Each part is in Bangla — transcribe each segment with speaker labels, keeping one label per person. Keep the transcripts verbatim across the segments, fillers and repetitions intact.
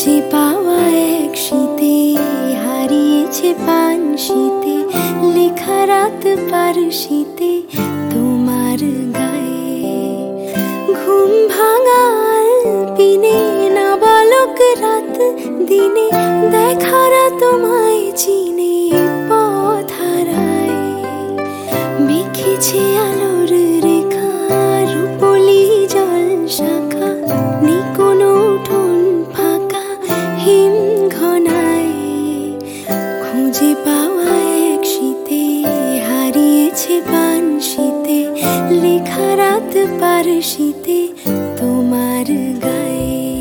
Speaker 1: খুঁজে পাওয়া এক শীতে হারিয়েছে পান শীতে, লেখা রাত পার শীতে তোমার গায়ে। ঘুম ভাঙা আলপিনে নাবালক রাত দিনে, দেখারা তোমায় চিনে পথ হারায়। মেখেছে আলোর রেখা রূপলি জল শাখা, নেই কোনো উঠোন ফাঁকা হিম ঘনায়। খুঁজে পাওয়া এক শীতে হারিয়েছে পান শীতে, লেখা রাত পার শীতে তোমার গায়ে।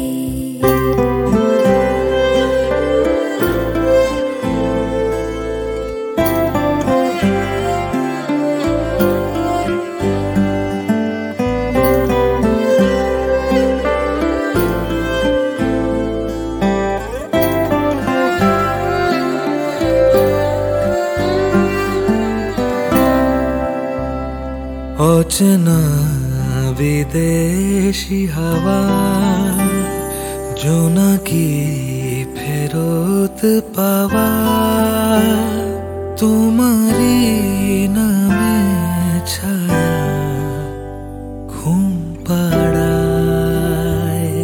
Speaker 2: অচেনা বিদেশি হাওয়া জোনাকি ফেরত পাওয়া, তোমারই নামে ছায়া ঘুম পাড়ায়।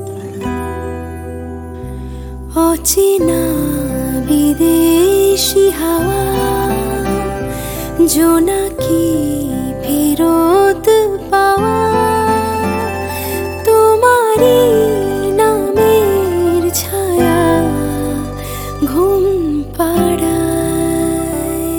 Speaker 1: অচেনা বিদেশি হাওয়া জোনাকি ফেরত পাওয়া, তোমারই নামের ছায়া ঘুম পাড়ায়।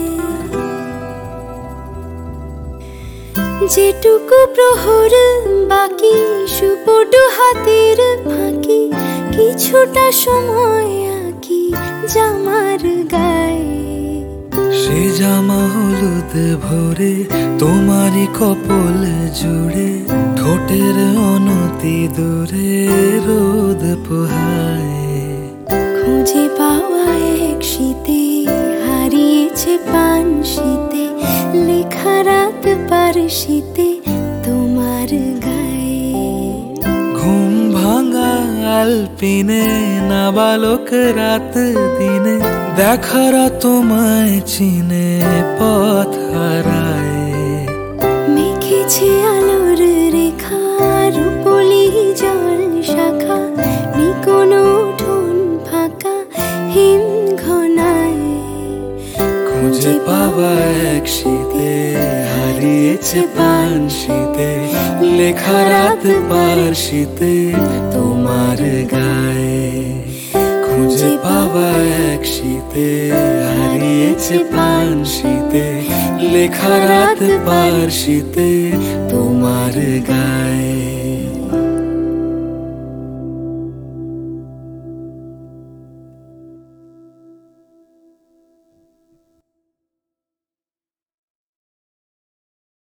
Speaker 1: যেটুকু প্রহর বাকি সুপটু হাতের ফাঁকি, কিছুটা সময় আঁকি জামার গায়ে।
Speaker 2: সে জামা হলুদ ভরে তোমারই কপল জুড়ে, ঠোঁটের অনতি দূরে রোদ পোহায়।
Speaker 1: খুঁজে পাওয়া এক শীতে হারিয়েছে পান শীতে, লেখা রাত পার শীতে তোমার গায়ে।
Speaker 2: ঘুম ভাঙা আলপিনে নাবালক রাত দিনে, দেখারা তোমায় চিনে পথ হারায়।
Speaker 1: মেখেছে আলোর রেখা রূপলি জল শাখা, নেই কোনো উঠোন ফাঁকা হিম ঘনায়।
Speaker 2: খুঁজে পাওয়া এক শীতে হারিয়েছে পান শীতে, লেখা রাত পার শীতে তোমার গায়ে। খুঁজে পাওয়া এক শীতে হারিয়েছে পান শীতে, লেখা রাত পার শীতে তোমার গায়ে।